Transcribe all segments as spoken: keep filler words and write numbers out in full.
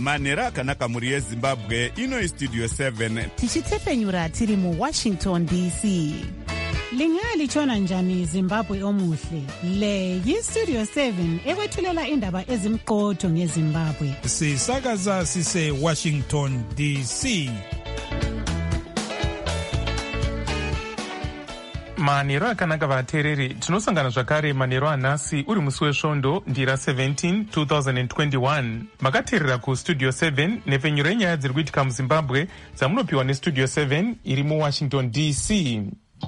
manhero akanaka mhuri yezimbabwe. Ino istudio seven tichitepfenyura tiri muwashington D C. Lingalitshona njani Zimbabwe omuhle? Le yistudio seven ekwethulela indaba ezimqotho ngeZimbabwe. Sisakaza sise Washington D C. manhero akanaka vateereri, tinosangana zvakare manhero anhasi uri musi wesvondo ndira seventeen twenty twenty-one. makateerera kustudio seven nepfenyuro yenyaya dziri kuitika muzimbabwe dzamunopiwa nestudio seven iri muwashington D C.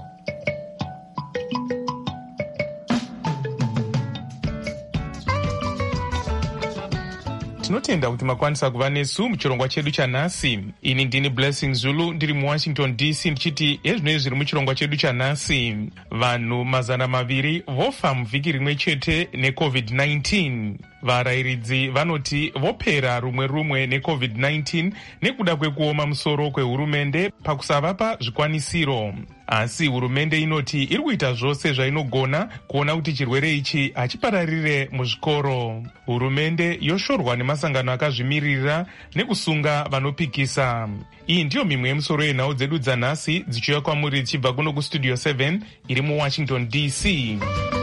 tinotenda kuti makwanisa kuva nesu muchirongwa chedu chanhasi. Ini ndini Blessing Zulu ndiri muwashington D C ndichiti ezvinoi zviri muchirongwa chedu chanhasi. Vanhu mazana maviri vofa muvhiki rimwe chete necovid nineteen. Varayiridzi vanoti vopera rumwe rumwe necovid nineteen nekuda kwekuoma musoro kwehurumende pakusavapa zvikwanisiro. Asi hurumende inoti iri kuita zvose zvainogona kuona kuti chirwere ichi hachipararire muzvikoro. Hurumende yoshorwa nemasangano akazvimirira nekusunga vanopikisa. Iyi ndiyo mimwe yemusoro yenhau dzedu dzanhasi dzichiuya kwamuri dzichibva kuno kustudio seven iri muwashington D C.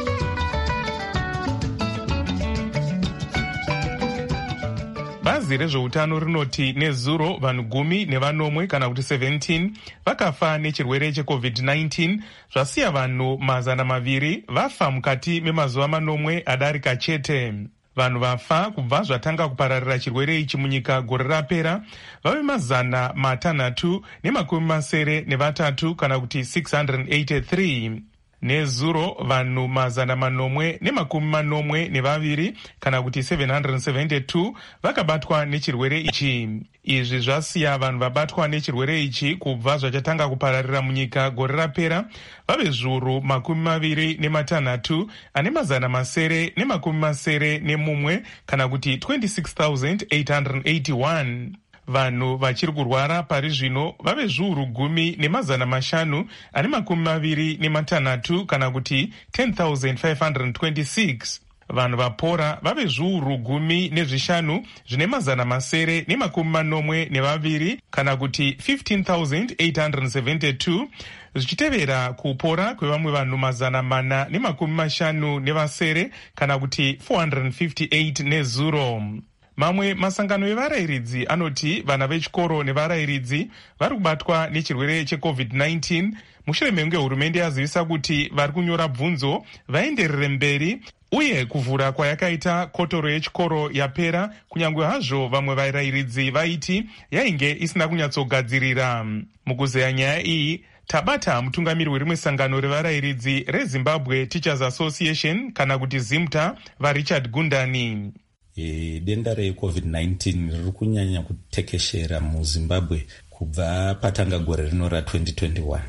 Bazi rezveutano rinoti nezuro vanhu gumi nevanomwe kana kuti seventeen vakafa nechirwere checovid nineteen, zvasiya vanhu mazana maviri vafa mukati memazuva manomwe adarika chete. Vanhu vafa kubva zvatanga kupararira chirwere ichi munyika gore rapera vave mazana matanhatu nemakumi masere nevatatu kana kuti six hundred eighty-three. Nezuro vanhu mazana manomwe nemakumi manomwe nevaviri kana kuti seven hundred seventy-two vakabatwa nechirwere ichi. Izvi zvasiya vanhu vabatwa nechirwere ichi kubva zvachatanga kupararira munyika gore rapera vave zviuru makumi maviri nematanhatu ane mazana masere nemakumi masere nemumwe kana kuti twenty-six thousand eight hundred eighty-one. Vanhu vachiri kurwara pari zvino vave zviuru gumi nemazana mashanu ane makumi maviri nematanhatu kana kuti ten thousand five hundred twenty-six. Vanhu vapora vave zviuru gumi nezvishanu zvine mazana masere nemakumi manomwe nevaviri kana kuti fifteen thousand eight hundred seventy-two, zvichitevera kupora kwevamwe vanhu mazana mana nemakumi mashanu nevasere kana kuti four hundred fifty-eight nezuro. Mamwe masangano evarayiridzi anoti vana vechikoro nevarayiridzi vari kubatwa nechirwere checovid nineteen mushure mekunge hurumende yazivisa kuti vari kunyora bvunzo vaenderere mberi uye kuvhura kwayakaita kotoro yechikoro yapera, kunyange hazvo vamwe varayiridzi vaiti yainge isina kunyatsogadzirira. Mukuzeya nyaya iyi tabata mutungamiri werimwe sangano revarayiridzi reZimbabwe Teachers Association kana kuti ZIMTA vaRichard Gundani. E, denda recovid nineteen riri kunyanya kutekeshera muZimbabwe kubva patanga gore rino ra-twenty twenty-one.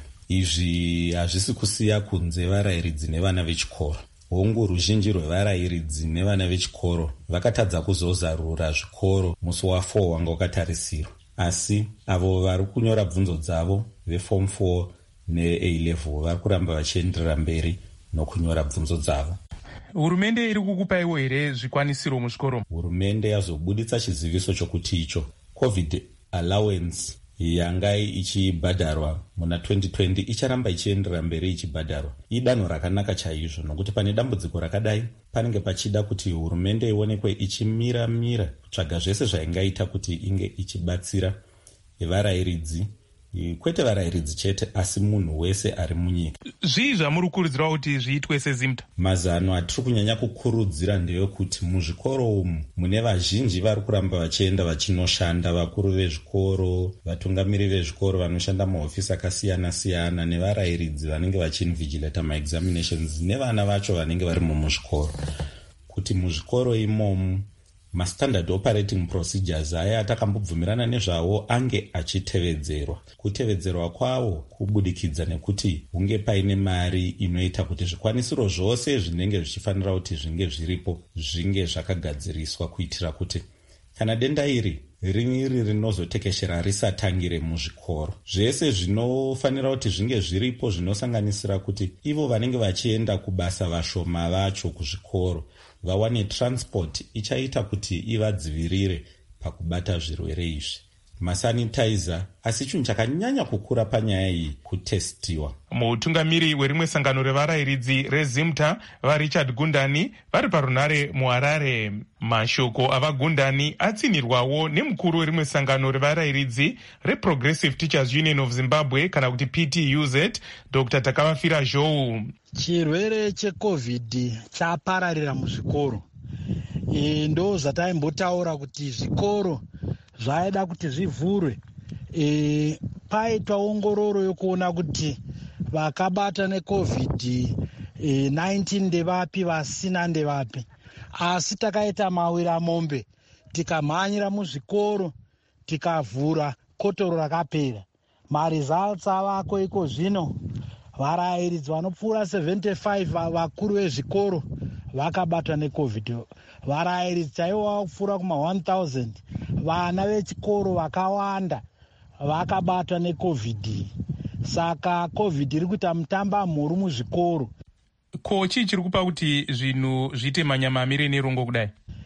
Izvi hazvisi kusiya kunze varayiridzi nevana vechikoro. Hongu ruzhinji rwevarayiridzi nevana vechikoro vakatadza kuzozarura zvikoro musi wa-four wanga wakatarisirwa. Asi avo vari kunyora bvunzo dzavo veform four ne-A level vari kuramba vachienderera mberi nokunyora bvunzo dzavo. Hurumende iri kukupaiwo here zvikwanisiro muzvikoro? Hurumende yazobuditsa chiziviso chokuti icho covid allowance yanga ichibhadharwa muna twenty twenty icharamba ichienderera mberi ichibhadharwa. Idanho rakanaka chaizvo nokuti pane dambudziko rakadai panenge pachida kuti hurumende ionekwe ichimira mira kutsvaga zvese zvaingaita kuti inge ichibatsira varayiridzi, kwete varayiridzi chete asi munhu wese ari munyika. Zvii zvamuri kukurudzirwa kuti zviitwe seZIMTA? Mazano atiri kunyanya kukurudzira ndeyekuti muzvikoro umu mune vazhinji vari kuramba vachienda vachinoshanda, vakuru vezvikoro, vatungamiri vezvikoro vanoshanda mahofisi akasiyana siyana, nevarayiridzi vanenge vachinvigilata maexaminations, nevana vacho vanenge varimo muzvikoro, kuti muzvikoro imomu mastandard operating procedures aya atakambobvumirana nezvawo ange achitevedzerwa. Kutevedzerwa kwawo kubudikidza nekuti hunge paine mari inoita kuti zvikwanisiro zvose zvinenge zvichifanira kuti zvinge zviripo zvinge zvakagadziriswa, kuitira kuti kana denda iri riniri rinozotekeshera risatangire muzvikoro, zvese zvinofanira kuti zvinge zviripo, zvinosanganisira kuti ivo vanenge vachienda kubasa vashoma vacho kuzvikoro vawane transport ichaita kuti ivadzivirire pakubata zvirwere izvi. Masanitizer asi chinhu chakanyanya kukura panyaya iyi kutestiwa. Mutungamiri werimwe sangano revarayiridzi rezimta vaRichard Gundani vari parunhare muHarare. Mashoko avagundani atsinirwawo nemukuru werimwe sangano revarayiridzi reProgressive Teachers Union of Zimbabwe kana kuti P T U Z, Doctor Takavafira Zhou. Chirwere cheCovid chapararira muzvikoro. E, ndo zvataimbotaura kuti zvikoro zvaida kuti zvivhurwe. E, paitwa ongororo yokuona kuti vakabata neCovid nineteen ndevapi vasina ndevapi. Asi takaita mawira mombe tikamhanyira muzvikoro tikavhura kotoro rakapera. Maresults avako iko zvino varayiridzi vanopfuura seventy-five vakuru vezvikoro vakabatwa neCovid. Varayiridzi chaivo vakupfuura kuma one thousand vana vechikoro vakawanda vakabatwa neCovid. Saka Covid iri kuita mutamba mhuru muzvikoro. Ko chii chiri kupa kuti zvinhu zviite manyama amire nerongo kudai?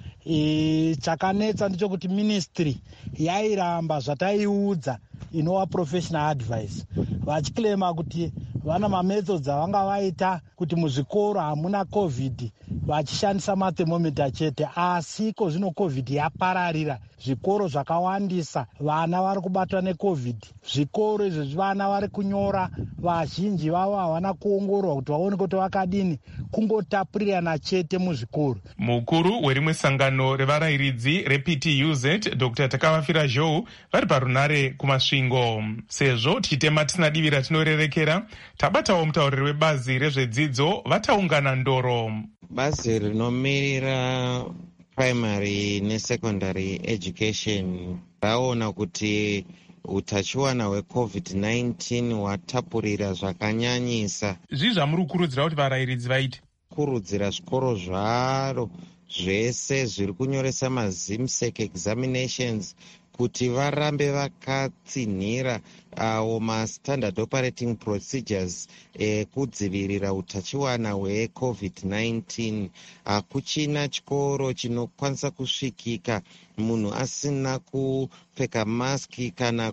E, chakanetsa ndichokuti ministry yairamba zvataiudza inova professional advice vachiclaima kuti vana mamethods avanga vaita kuti muzvikoro hamuna Covid vachishandisa mathermometer chete. Asi iko zvino Covid yapararira, zvikoro zvakawandisa, vana vari kubatwa neCovid. Zvikoro izvezvi vana vari kunyora, vazhinji vavo havana kuongororwa kuti vaone kuti vakadini, kungotapurirana chete muzvikoro. Mukuru werimwe sangano revarayiridzi reP T U Z, Doctor Takavafira Zhou vari parunhare kumasvingo. Sezvo tichitema tisina divi ratinorerekera, tabatawo mutauriri webazi rezvedzidzo vataungana ndoro. Bazi rinomirira primary nesecondary education raona kuti utachiwana hweCovid nineteen hwatapurira zvakanyanyisa. Zvii zvamuri kukurudzira kuti varayiridzi vaite? Kurudzira zvikoro zvaro zvese zviri kunyoresa mazimsec examinations kuti varambe vakatsinhira awo mastandard operating procedures ekudzivirira utachiwana hweCovid nineteen. Hakuchina chikoro chinokwanisa kusvikika munhu asina kupfeka maski kana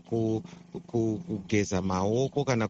kugeza maoko kana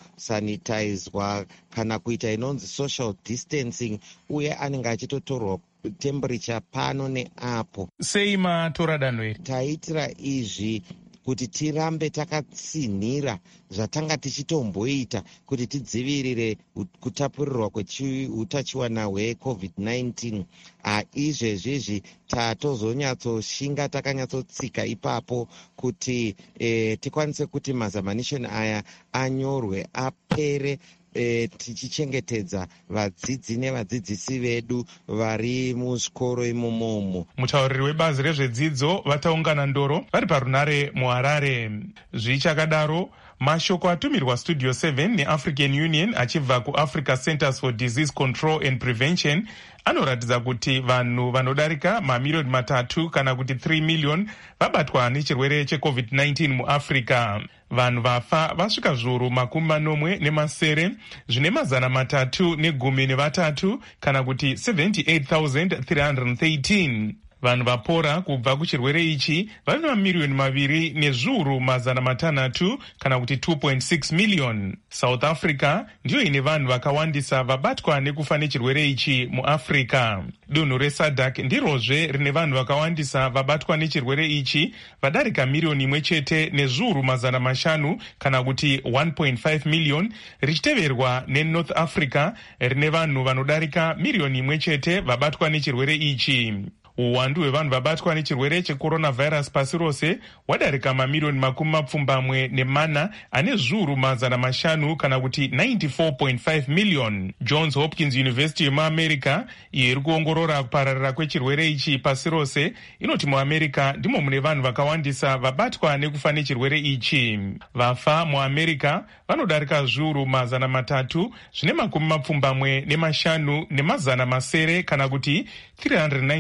kusanitizwa kana kuita inonzi social distancing, uye anenge achitotorwa temperature pano neapo. Sei matora danho iri? Taitira izvi kuti tirambe takatsinhira zvatanga tichitomboita kuti tidzivirire kutapurirwa kweutachiwana hweCovid nineteen. Izvezvizvi tatozonyatsoshinga takanyatsotsika ipapo kuti eh, tikwanise kuti mazamanishoni aya anyorwe apere, E, tichichengetedza vadzidzi nevadzidzisi vedu vari muzvikoro imomomo. Mutauriri webazi rezvedzidzo vataungana ndoro vari parunhare muHarare. Zvichakadaro, mashoko atumirwa Studio seven neAfrican Union achibva kuAfrica Centers for Disease Control and Prevention anoratidza kuti vanhu vanodarika mamiliyoni matatu kana kuti three million vabatwa nechirwere cheCovid nineteen muAfrica. Vanhu vafa vasvika zviuru makumi manomwe nemasere zvine mazana matatu negumi nevatatu kana kuti seventy-eight thousand three hundred thirteen. Vanhu vapora kubva kuchirwere ichi vane mamiliyoni maviri nezviuru mazana matanhatu kana kuti two point six million. South Africa ndiyo ine vanhu vakawandisa vabatwa nekufa nechirwere ichi muAfrica. Dunhu reSADC ndirozve rine vanhu vakawandisa vabatwa nechirwere ichi vadarika miliyoni imwe chete nezviuru mazana mashanu kana kuti one point five million, richiteverwa neNorth Africa rine vanhu vanodarika miliyoni imwe chete vabatwa nechirwere ichi. Uwandu hwevanhu vabatwa nechirwere checoronavirus pasi rose wadarika mamiliyoni makumi mapfumbamwe nemana ane zviuru mazana mashanu kana kuti ninety-four point five million. Johns Hopkins University yemuAmerica iyo iri kuongorora kupararira kwechirwere ichi pasi rose inoti muAmerica ndimo mune vanhu vakawandisa vabatwa nekufa nechirwere ichi. Vafa muAmerica vanodarika zviuru mazana matatu zvine makumi mapfumbamwe nemashanu nemazana masere kana kuti three hundred ninety-five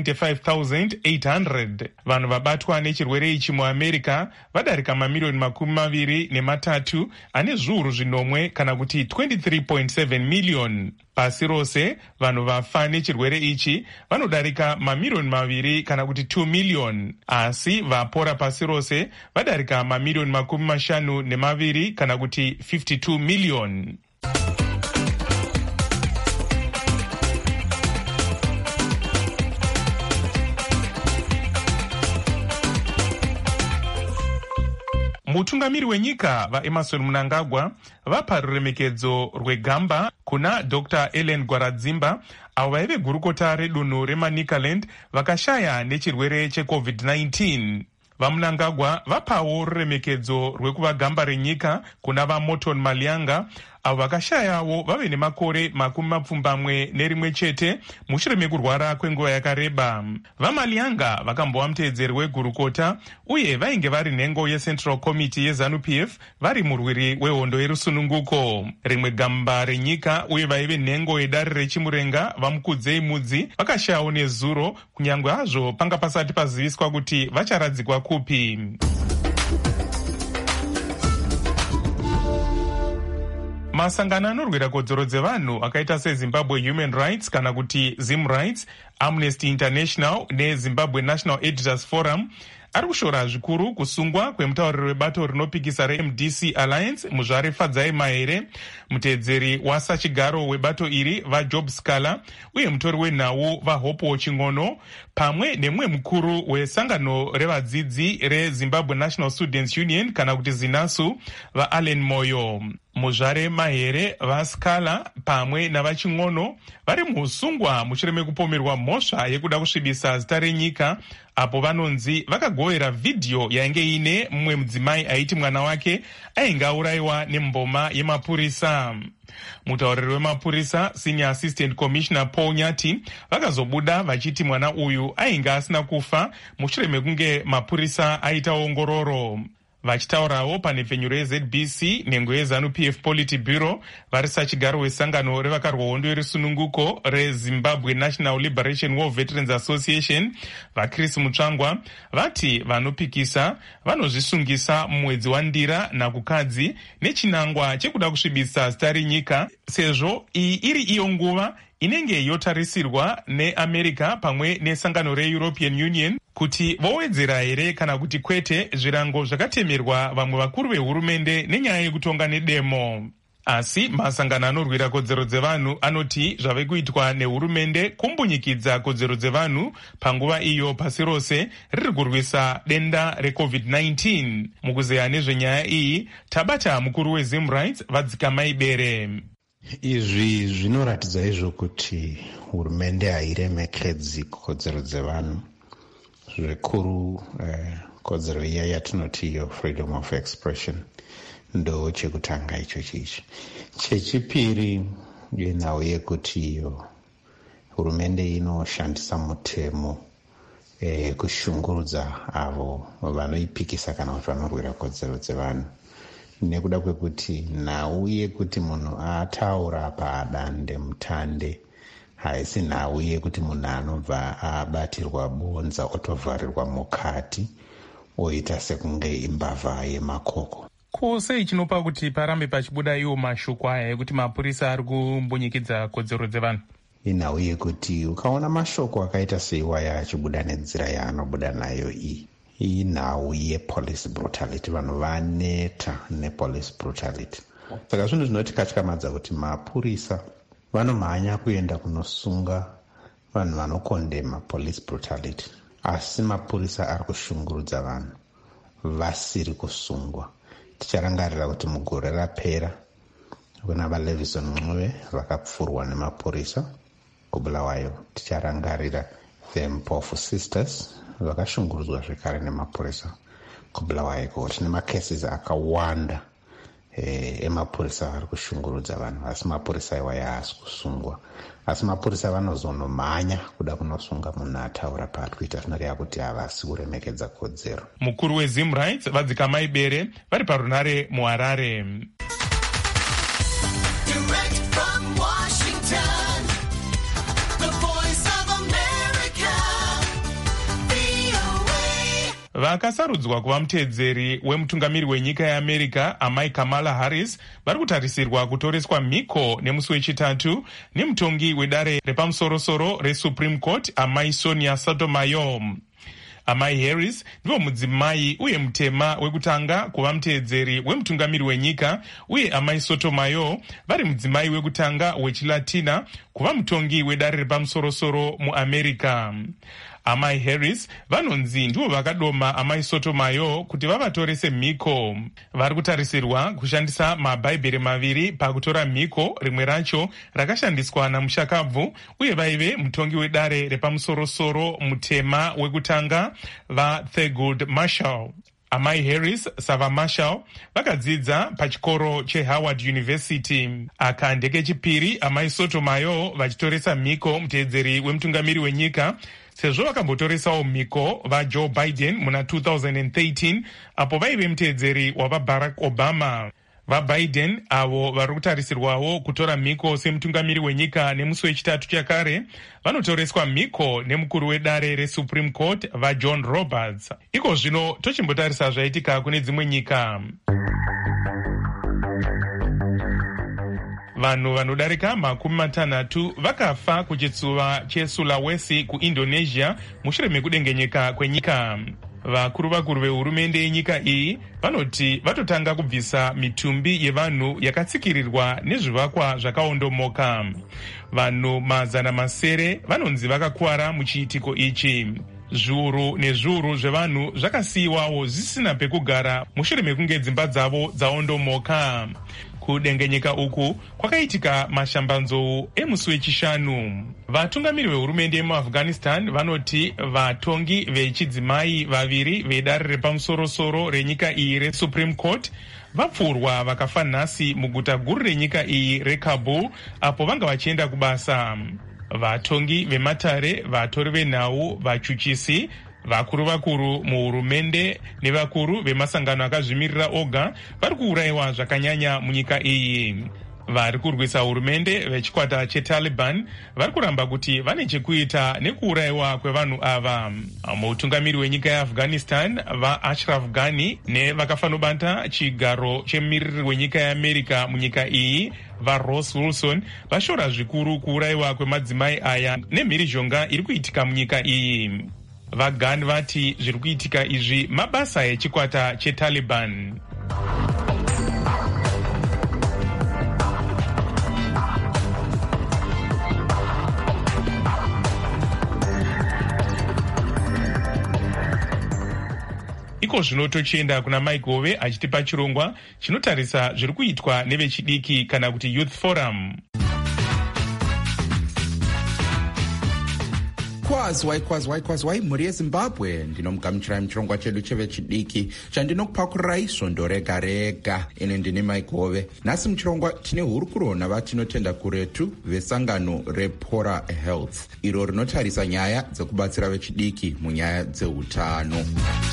thousand eight hundred. Vanhu vabatwa nechirwere ichi muamerica vadarika mamiliyoni makumi maviri nematatu ane zviuru zvinomwe kana kuti twenty-three point seven million. Pasi rose vanhu vafa nechirwere ichi vanodarika mamiliyoni maviri kana kuti two million. Asi vapora pasi rose vadarika mamiliyoni makumi mashanu nemaviri kana kuti fifty-two million. Mutungamiri wenyika vaEmerson Mnangagwa vapa ruremekedzo rwegamba kuna Doctor Ellen Gwaradzimba avo vaive gurukota redunhu reManicaland vakashaya nechirwere checovid nineteen. VaMnangagwa vapawo ruremekedzo rwekuva gamba renyika kuna vaMorton Malianga avo vakashayawo vave nemakore makumi mapfumbamwe nerimwe chete mushure mekurwara kwenguva yakareba. VaMalianga vakambova muteedzeri wegurukota uye vainge vari nhengo yeCentral Committee yeZANU-P F vari murwiri wehondo yerusununguko. Rimwe gamba renyika uye vaive nhengo yedare rechimurenga vaMukudzei Mudzi vakashayawo nezuro kunyange hazvo panga pasati paziviswa kuti vacharadzikwa kupi. Masangano anorwira kodzero dzevanhu akaita seZimbabwe Human Rights kana kuti Zim Rights, Amnesty International neZimbabwe National Editors Forum ari kushora zvikuru kusungwa kwemutauriri webato rinopikisa reM D C Alliance muzvare Fadzai Mahere, muteedzeri wasachigaro webato iri vaJob Scala uye mutori wenhau vaHope Chingono pamwe nemumwe mukuru wesangano revadzidzi reZimbabwe National Students Union kana kuti ZINASU vaAllen Moyo. Muzvare Mahere, vaScala pamwe navachingono vari muusungwa mushure mekupomerwa mhosva yekuda kusvibisa zita renyika apo vanonzi vakagovera vhidhiyo yainge ine mumwe mudzimai aiti mwana wake ainge aurayiwa nemboma yemapurisa. Mutauriri wemapurisa Senior Assistant Commissioner Paul Nyati vakazobuda vachiti mwana uyu ainge asina kufa mushure mekunge mapurisa aita ongororo. Vachitaurawo pane pfenyuro yeZ B C nhengo yeZANU-P F Polity Bureau vari sachigaro wesangano revakarwa hondo yerusununguko reZimbabwe National Liberation War Veterans Association vaChris Mutsvangwa vati vanopikisa vanozvisungisa mumwedzi waNdira nakukadzi nechinangwa chekuda kusvibisa zita renyika sezvo iyi iri iyo nguva inenge yotarisirwa neAmerica pamwe nesangano reEuropean Union kuti vowedzera here kana kuti kwete zvirango zvakatemerwa vamwe vakuru vehurumende nenyaya yekutonga nedemo. Asi masangano anorwira kodzero dzevanhu anoti zvave kuitwa nehurumende kumbunyikidza kodzero dzevanhu panguva iyo pasi rose riri kurwisa denda recovid nineteen. Mukuzeya nezvenyaya iyi tabata mukuru weZim Rights Vadzikamai Bere. Izvi zvinoratidza izvo kuti hurumende hairemekedzi kodzero dzevanhu zvikuru eh, kodzero iya yatinoti iyo freedom of expression ndo chekutanga icho chichi. Chechipiri inhau yekuti iyo hurumende inoshandisa mutemo eh, kushungurudza avo vanoipikisa kana kuti vanorwira kodzero dzevanhu nekuda kwekuti nhau yekuti munhu ataura padande mutande haisi nhau yekuti munhu anobva abatirwa bonza otovharirwa mukati oita sekunge imbavha yemakoko. Kose chinopa kuti parambe pachibuda iwo mashoko aya ekuti mapurisa ari kumbunyikidza kodzero dzevanhu. Inhau yekuti ukaona mashoko akaita seiwaya achibuda nenzira yaanobuda nayo iyi inhau yepolice brutality. Vanhu vaneta nepolice brutality. Saka zvinhu zvinotikatykamadza kuti mapurisa vanomhanya kuenda kunosunga vanhu vanokondema police brutality, asi mapurisa ari kushungurudza vanhu vasiri kusungwa. Ticharangarira kuti mugore rapera kuna vaLevison Ncube vakapfurwa nemapurisa kuBulawayo. Ticharangarira the Mpofu Sisters vakashungurudzwa zvekare nemapurisa kuBulawayo. Tine macases akawanda eh, emapurisa ari kushungurudza vanhu asi mapurisa iwaya haasi kusungwa, asi mapurisa vanozonomhanya kuda kunosunga munhu ataura paari kuita zvinoreva kuti havasi kuremekedza kodzero. Mukuru weZim Rights Vadzikamai Bere vari parunare muHarare. vakasarudzwa kuva muteedzeri wemutungamiri wenyika yeamerica amai Kamala Harris vari kutarisirwa kutoreswa mhiko nemusi wechitatu nemutongi wedare repamusorosoro reSupreme Court amai Sonia Sotomayor. Amai Harris ndivo mudzimai uye mutema wekutanga kuva muteedzeri wemutungamiri wenyika, uye amai Sotomayor vari mudzimai wekutanga wechilatina kuva mutongi wedare repamusorosoro muAmerica. Amai Harris vanonzi ndivo vakadoma amai Sotomayor kuti vavatorese mhiko. Vari kutarisirwa kushandisa mabhaibheri maviri pakutora mhiko, rimwe racho rakashandiswa namushakabvu, uye vaive mutongi wedare repamusorosoro mutema wekutanga vaThurgood Marshall. Amai Harris sava Marshall vakadzidza pachikoro cheHoward University. Aka ndekechipiri amai Sotomayor vachitoresa mhiko muteedzeri wemutungamiri wenyika, sezvo vakambotoresawo mhiko vaJoe Biden muna two thousand thirteen apo vaive muteedzeri wavaBarack Obama. VaBiden avo vari kutarisirwawo kutora mhiko semutungamiri wenyika nemusi wechitatu chakare vanotoreswa mhiko nemukuru wedare reSupreme Court vaJohn Roberts. Iko zvino tochimbotarisa zvaitika kune dzimwe nyika. Vanhu vanodarika makumi matanhatu vakafa kuchitsuva cheSulawesi kuIndonesia mushure mekudengenyeka kwenyika. Vakuru vakuru vehurumende yenyika iyi vanoti vatotanga kubvisa mitumbi yevanhu yakatsikirirwa nezvivakwa zvakaondomoka. Vanhu mazana masere vanonzi vakakuwara muchiitiko ichi. Zviuru nezviuru zvevanhu zvakasiyiwawo zvisina pekugara mushure mekunge dzimba dzavo dzaondomoka. Kudengenyeka uku kwakaitika mashambanzou emusi wechishanu. Vatungamiri vehurumende yemuAfghanistan vanoti vatongi vechidzimai vaviri vedare repamusorosoro renyika iyi reSupreme Court vapfurwa vakafa nhasi muguta guru renyika iyi reKabul apo vanga vachienda kubasa. Vatongi vematare, vatori venhau, vachuchisi, vakuru vakuru muhurumende nevakuru vemasangano akazvimirira oga vari kuurayiwa zvakanyanya munyika iyi. Vari kurwisa hurumende vechikwata cheTaliban vari kuramba kuti vane chekuita nekuurayiwa kwevanhu ava. Mutungamiri wenyika yeAfghanistan vaAshraf Ghani nevakafanobata chigaro chemumiriri wenyika yeAmerica munyika iyi vaRoss Wilson vashora zvikuru kuurayiwa kwemadzimai aya nemhirizhonga iri kuitika munyika iyi. VaGhani vati zviri kuitika izvi mabasa echikwata cheTaliban. Iko zvino tochienda kuna Mike Hove achitipa chirongwa chinotarisa zviri kuitwa nevechidiki kana kuti Youth Forum. Kwazwai kwazwai kwazwai mhuri yeZimbabwe, ndinomugamuchirai muchirongwa chedu chevechidiki chandinokupakurai svondo rega rega. Ine ndini Mike Hove. Nhasi muchirongwa tine hurukuro navatinotenda kuretu vesangano rePora Health, iro rinotarisa nyaya dzekubatsira vechidiki munyaya dzeutano.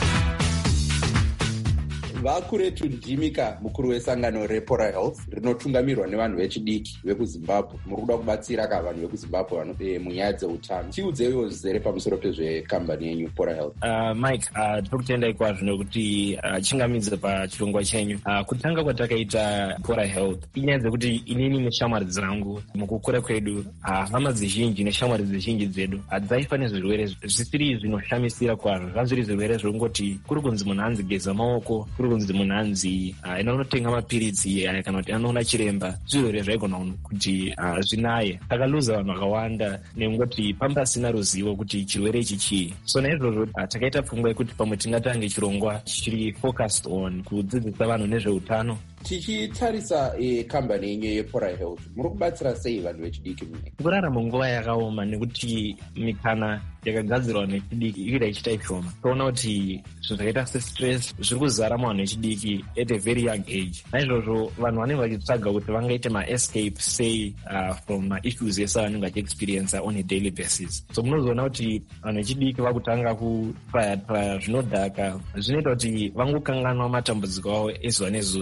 Vakuretu ndimika mukuru wesangano rePora Health rinotungamirwa nevanhu vechidiki vekuZimbabwe. Muri kuda kubatsira ka vanhu vekuZimbabwe vanobe munyaya dzeutano. Tiudzewo zere pamusoro pezvekambani yenyu Pora Health. Uh, Mike, uh, tiri kutendai kwazvo nekuti uh, chingamidze pachirongwa chenyu. Uh, kutanga kwatakaita Pora Health inyaya dzekuti inini neshamwari dzangu mukukura kwedu uh, hama dzizhinji neshamwari dzizhinji dzedu hadzaifa nezvirwere zvisiri zvinoshamisira kwazvo. Zvazviri zvirwere zvongoti kuri kunzi munhu anzi geza maoko, kuri kunzi munhu anzi uh, inonotenga mapiritsi uh, kana kuti anoona chiremba, zvirwere zvaigona kuti uh, zvinaye. Takaluza vanhu vakawanda nengoti pamba pasina ruzivo kuti chirwere ichi chii. So naizvozvo uh, takaita pfungwa yekuti pamwe tingatange chirongwa chiri focused on kudzidzisa vanhu nezveutano. Tichitarisa e, kambani yenyu yePora Health, muri kubatsira sei vanhu vechidiki munyika? Kurarama nguva yakaoma nekuti mikana yakagadzirwa nechidiki ikuita ichita ishoma. Toona kuti zvinhu zvakaita sestress zviri kuzara muvanhu vechidiki at a very young age. Naizvozvo vanhu vanenge vachitsvaga kuti vangaite maescape sei uh, from maissues ese vanenge vachiexperience on a daily basis. So munozoona kuti vanhu vechidiki vakutanga kutraya traya zvinodhaka zvinoita kuti vangokanganwa matambudziko avo ezuva nezuva. Saka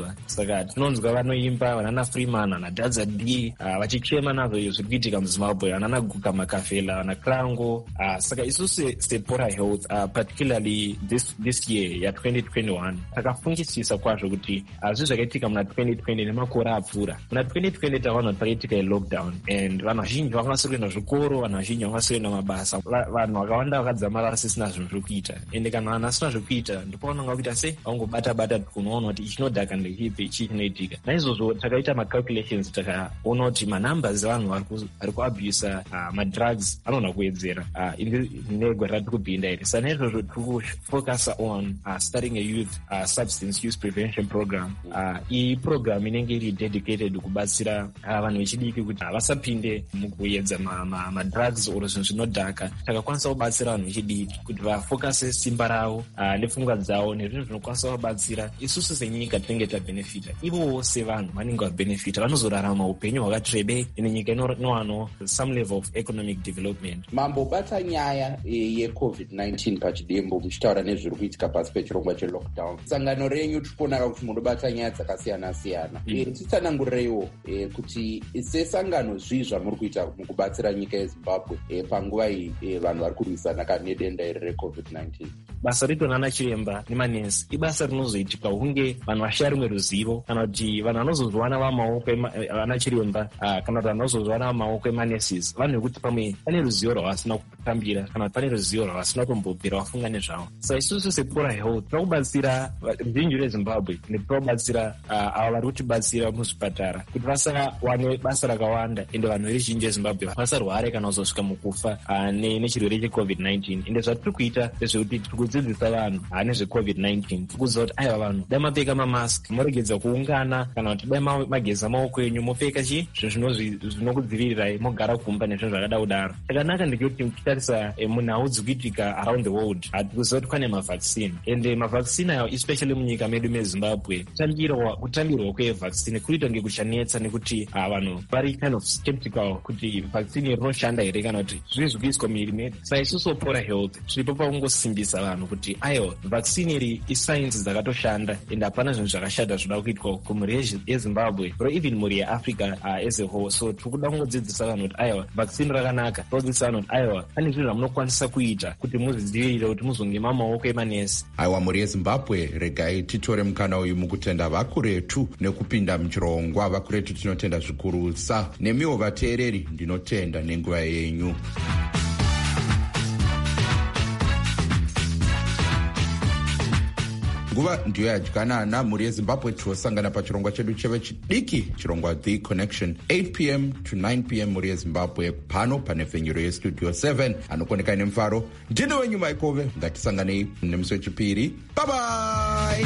saka tinonzwa vanoimba vanana Freeman vana Dadza D uh, vachichema nazvo izvo zviri kuitika muZimbabwe, vanana Guka Makafela vana Krango uh, saka isusu sePora Health uh, particularly this this year ya twenty twenty-one takafungisisa kwazvo kuti uh, zvinhu zvakaitika muna twenty twenty nemakore apfuura. Muna twenty twenty takaona kuti pakaitika lockdown and vanhu vazhinji vakwanisa kuenda zvikoro, vanhu vazhinji vakwanisa kuenda mabasa, vanhu vakawanda vakadzamara vasisina zvinhu zvekuita, ende kana vanhu vasina zvekuita ndopovanonga kuita se vangobata bata kunoona kuti ichi chinodhaka ndechipi ichi chinoitika. Naizvozvo takaita macalculations takaona kuti manumbers evanhu vari kuabusa uh, madrugs anogona kuwedzera uh, negore ratiri kupinda iri. Saka naizvozvo tiri kufocus on uh, starting a youth uh, substance use prevention program. Uh, iyi program inenge iri dedicated kubatsira uh, vanhu vechidiki kuti uh, vasapinde mukuedza madrugs ma, ma oro zvinhu zvinodhaka. Takakwanisa kubatsira vanhu vechidiki kuti vafokase simba ravo uh, nepfungwa dzavo nezvinhu zvinokwanisa kubatsira isusu senyika tinenge tabenefita, ivowo sevanhu vanenge vabenefita, vanozorarama upenyu hwakati rebei ine nyika inowano some level of economic development. Mambobata nyaya yecovid nineteen pachidembo muchitaura nezviri kuitika pasi pechirongwa chelockdown. Sangano renyu tikuonaka kuti munobata nyaya dzakasiyana siyana. Mm. E, titsanangureiwo e, kuti sesangano zvii zvamuri kuita mukubatsira nyika yeZimbabwe e, panguva iyi e, vanhu vari kurwisana nedenda iri recovid nineteen. Basa rito nana chiremba nemanesi ibasa rinozoitika hunge vanhu vashaya rimwe ruzivo, kana kuti vanhu vanozozwana vamaoko vana chiremba uh, kana kuti vanhu vanozozwana vamaoko emanesis, vanhu vekuti pamwe pane ruzivo rwavasina kutambira kana kuti pane ruzivo rwavasina kutombobvira vafunga nezvavo. Saka isusu sePora Health tinokubatsira ruzhinji rweZimbabwe nekubatsira uh, ava vari kutibatsira muzvipatara kuti vasawane basa rakawanda ende vanhu veruzhinji veZimbabwe vasarware kana kuzosvika mukufa uh, nechirwere checovid nineteen. Ende zvatiri kuita ndezvekuti tiri kudzidzisa vanhu uh, nezvecovid nineteen. Tiri kuziva kuti aiva vanhu dai mapfeka mamask moregedza kuungana, kana kuti dai mageza maoko enyu mopfeka chi zvinhu zvinokudzivirirai mogara kumba nezvinhu zvakada kudaro. Chakanaka ndechekuti tichitarisa eh, munhau dziri kuitika around the world hatiri kuziva kuti kwane mavhaccine ende mavhaccine ayo especially munyika medu meZimbabwe kutambirwa kwevaccine kuita kunge kuchanetsa nekuti uh, vanhu vari kind of skeptical kuti vaccine rinoshanda here kana kuti zviri zvikuiswa muviri medu. Saka isusu Pora Health tiripo pakungosimbisa vanhu kuti aiwa vaccine iri isainzi dzakatoshanda ende hapana zvinhu zvakashata zvinoda kuitwa kumhuri yeZimbabwe or even mhuri yeAfrica uh, as a whole. So tiri kuda kungodzidzisa vanhu kuti aiwa vaccine rakanaka, todzidzisa vanhu kuti aiwa pane zvinhu zvamunokwanisa kuita kuti muzvidzivirire kuti muzonge mamaoko emanesi. Aiwa mhuri yeZimbabwe, regai titore mukana uyu mukutenda vakuretu nekupinda muchirongwa. Vakuretu tinotenda zvikurusa, nemiwo vateereri ndinotenda nenguva yenyu. Nguva ndiyo yadyanana. Mhuri yeZimbabwe tinosangana pachirongwa chedu cheve chidiki, chirongwa The Connection, eight p m to nine p m mhuri yeZimbabwe, pano pane vhenyuro yestudio seven. Anokoneka nemufaro ndine wenyu Maikove. Ngatisanganei nemusi wechipiri. Bye bye.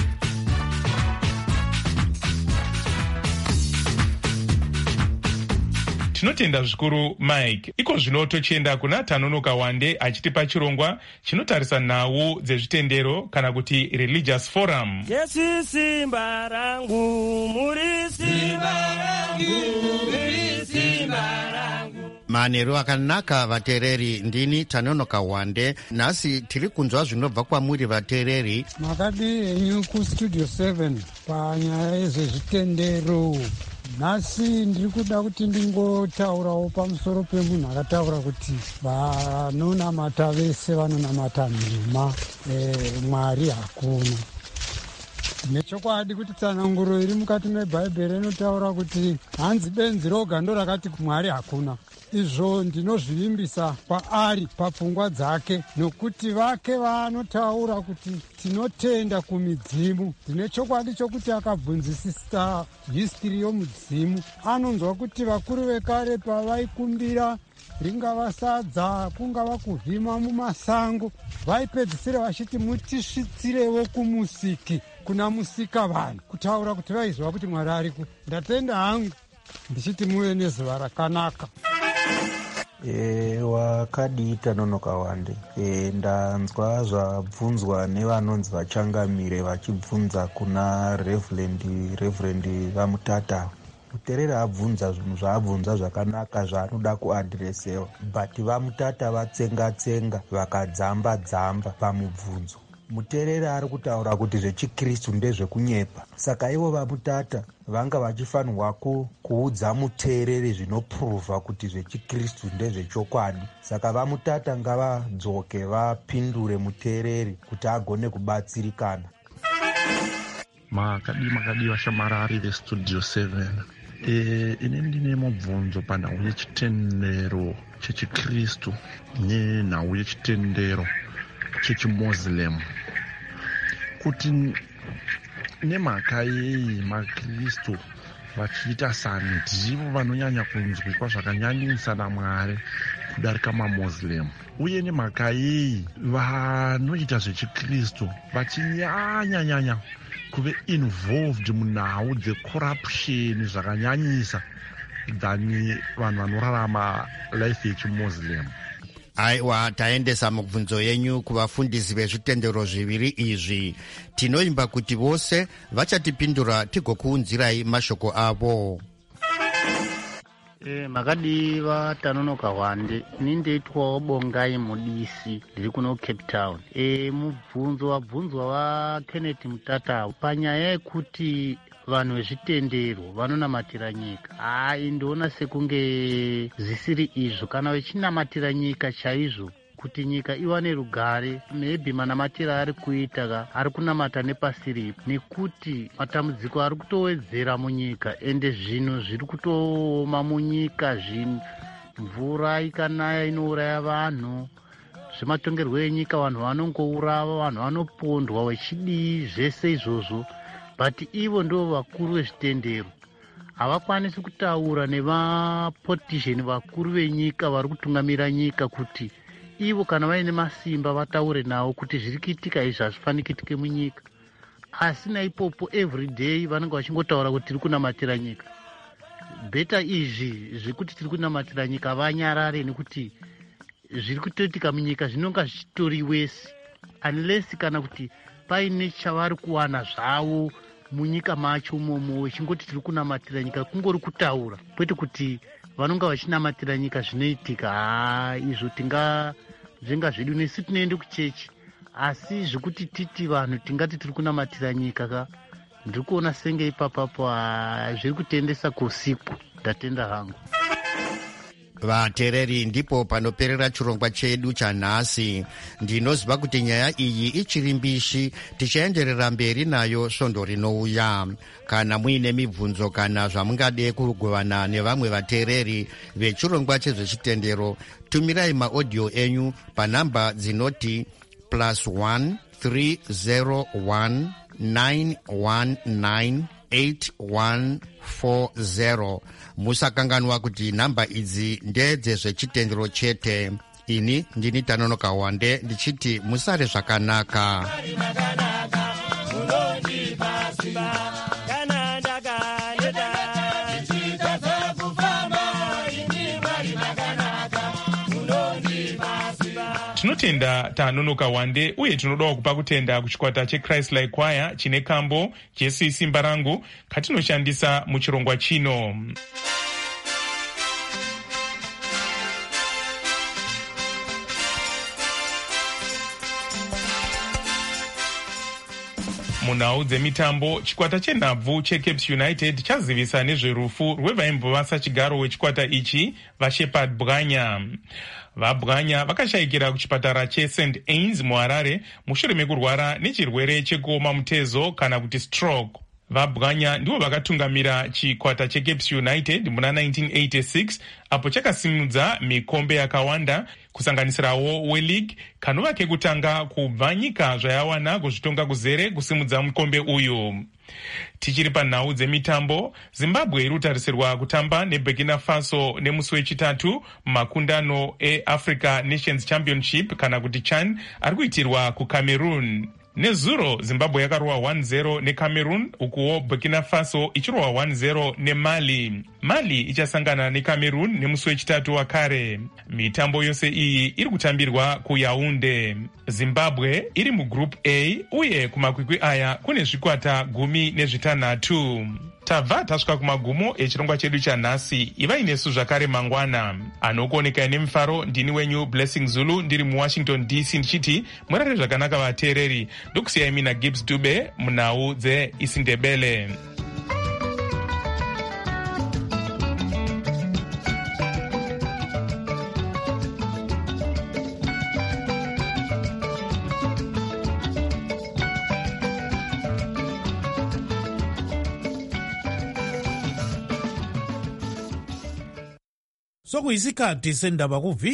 Tinotenda zvikuru Mike. Iko zvino tochienda kuna Tanonoka Wande achitipa chirongwa chinotarisa nhau dzezvitendero kana kuti religious forum. Yesu simba rangu, muri simba rangu, muri simba rangu. Manheru akanaka vateereri, ndini Tanonoka Wande. Nhasi tiri kunzwa zvinobva kwamuri vateereri. Makadi henyu kustudio seven panyaya yezvezvitendero. Nhasi ndiri kuda kuti ndingotaurawo pamusoro pemunhu akataura kuti vanonamata vese vanonamata nhema, e, Mwari hakuna. Nechokwadi kuti tsananguro iri mukati mebhaibheri inotaura kuti hanzi benzi roga ndo rakati Mwari hakuna. Izvo ndinozvivimbisa kwaari papfungwa dzake, nokuti vake vanotaura kuti tinotenda kumidzimu. Ndine chokwadi chokuti akabvunzisisa history yomudzimu, anonzwa kuti vakuru vekare pavaikumbira ringava sadza, kungava kuvhima mumasango, vaipedzisira vachiti mutisvitsirewo kumusiki, kuna musika vanhu, kutaura kuti vaizwa kuti Mwari ariku. Ndatenda hangu ndichiti muve nezuva rakanaka. E, wakadi Tanonoka Wande. E, ndanzwa zvabvunzwa nevanonzi vachangamire vachibvunza kuna Reverend Reverend Vamutata. Muteereri abvunza zvinhu zvaabvunza zvakanaka zvaanoda kuadhiresewa, but Vamutata vatsenga tsenga vakadzamba dzamba pamubvunzo. muterere ari kutaura kuti zvechikristu ndezvekunyepa. Saka ivo vamutata vanga vachifanirwa kuudza muterere zvinopuruvha kuti zvechikristu ndezvechokwadi. Saka vamutata ngavadzoke vapindure muterere kuti agone kubatsirikana. makadi makadi vashamarari vestudio seven. E, ine ndine mubvunzo panhau yechitendero chechikristu nenhau yechitendero chechimoslem, kuti nemhaka yei makristu vachiita sandivo vanonyanya kunzwikwa zvakanyanyisa naMwari kudarika mamoslem, uye nemhaka yei vanoita zvechikristu vachinyanya-nyanya kuve involved munhau dzecorruption zvakanyanyisa dhani vanhu vanorarama life yechimoslem. aiwa taendesa mubvunzo yenyu kuvafundisi vezvitendero zviviri izvi. Tinoimba kuti vose vachatipindura tigokuunzirai mashoko avo. E, makadiva Tanonoka Hwande, ini ndeitwawo Bongai Mudisi, ndiri kuno Cape Town. E, mubvunzo wabvunzwa waKenneth Mutata panyaya yekuti vanhu vezvitendero vanonamatira nyika. Hai, ndoona sekunge zvisiri izvo. Kana vachinamatira nyika chaizvo kuti nyika iwane rugare, maybe manamatira ari kuita ari kunamata nepasi ripo, nekuti matambudziko ari kutowedzera munyika ende zvinhu zviri kutooma munyika. Zvinhu mvura ikanaya inouraya vanhu, zvematongerwo enyika vanhu vanongourava, vanhu vanopondwa wechidii, zvese izvozvo. But ivo ndo vakuru vezvitendero havakwanisi kutaura nevapolitician vakuru venyika vari kutungamira nyika kuti ivo kana vaine masimba vataure nawo kuti zviri kuitika izvi hazvifani kuitike munyika. Asi naipopo everyday vanenge vachingotaura kuti tiri kunamatira nyika. Beta izvi zvekuti tiri kunamatira nyika vanyarare, nekuti zviri kutoitika munyika zvinonga zvichitori wese, unless kana kuti paine chavari kuwana zvavo munyika macho momo chingoti tiri kunamatira nyika kungori kutaura, kwete kuti vanonga vachinamatira nyika zvinoitika. Haa, izvo tinga zvenga zvedu nesu tinoende kuchechi, asi zvekuti titi vanhu tingati tiri kunamatira nyika ka ndiri kuona senge ipapapo zviri kutendesa kusiku. Ndatenda hangu. Vateereri, ndipo panoperera chirongwa chedu chanhasi. Ndinoziva kuti nyaya iyi ichiri mbishi, tichaenderera mberi nayo svondo rinouya. Kana muine mibvunzo kana zvamungade kugovana nevamwe vateereri vechirongwa chezvechitendero, tumirai maaudio enyu panhamba dzinoti plus one three zero one nine one nine eight one four zero. Musakanganwa kuti namba idzi ndedzezvechitendero chete. Ini ndini Tanonoka Hwande ndichiti musare zvakanaka. Tinotenda Tanonoka Hwande uye tinodawo kupa kutenda kuchikwata cheChrist Like Choir chine kambo Jesu Simba Rangu katinoshandisa muchirongwa chino. Munhau dzemitambo, chikwata chenhabvu cheCapes United chazivisa nezverufu rwevaimbovasa chigaro wechikwata ichi vaShepard Bwanya. VaBwanya vakashayikira kuchipatara cheSaint Anne's muHarare mushure mekurwara nechirwere chekuoma mutezo kana kuti stroke. VaBwanya ndivo vakatungamira chikwata cheCapes United muna nineteen eighty-six apo chakasimudza mikombe yakawanda kusanganisirawo weLeague kanova kekutanga kubva nyika zvayawana kuzvitonga kuzere kusimudza mukombe uyu. Tichiri panhau dzemitambo, Zimbabwe iri kutarisirwa kutamba neBurkina Faso nemusi wechitatu mumakundano eAfrica Nations Championship kana kuti CHAN ari kuitirwa kuCameroon. Nezuro Zimbabwe yakarova one zero neCameroon, ukuwo Burkina Faso ichirova one zero neMali. Mali ichasangana neCameroon nemusi wechitatu wakare. Mitambo yose iyi iri kutambirwa kuYaounde. Zimbabwe iri mugroup A uye kumakwikwi aya kune zvikwata gumi nezvitanhatu. tabva tasvika kumagumo echirongwa chedu chanhasi. ivai nesu zvakare mangwana anokuonekai nemufaro. ndini wenyu Blessing Zulu ndiri muwashington D C ndichiti murare zvakanaka vateereri. ndokusiyai mina Gibbs Dube munhau dzeIsindebele. sokuyisikhathi sendaba kuvi